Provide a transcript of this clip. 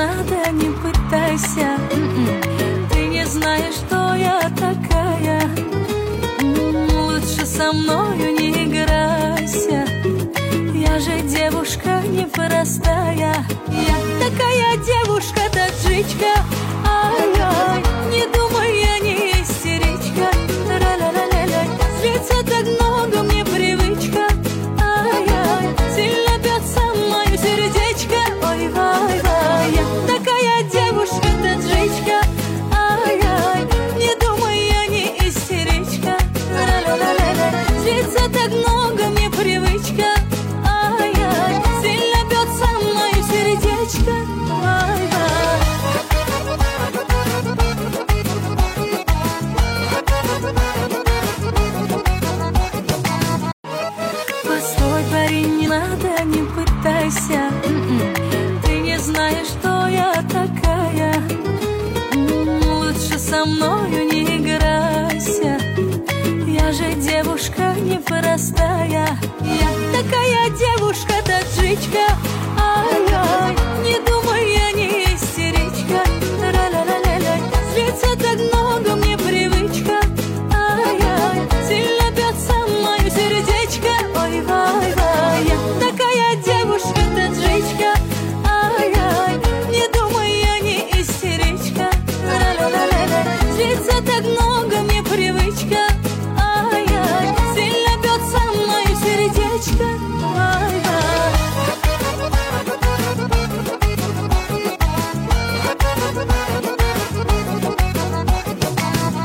надо, не пытайся. Ты не знаешь, что я такая. Лучше со мною не играйся. Я же девушка непростая. Я такая девушка-таджичка. Ай-ай, не думай, я не истеричка. Ра-ля-ля-ля-ля, злиться так много мне привычка. Ай-ай, сильно бьется мое сердечко. Ой-вай-вай, я такая девушка-таджичка. Ай-ай, не думай, я не истеричка. Ра-ля-ля-ля-ля, злиться так много мне привычка. Ай-ай, сильно бьется мое сердечко. Ай-ай. Постой, парень, не надо, не пытайся. Ты не знаешь, что я такая. Лучше со мною не играйся. Я же девушка непростая. Я такая девушка-таджичка.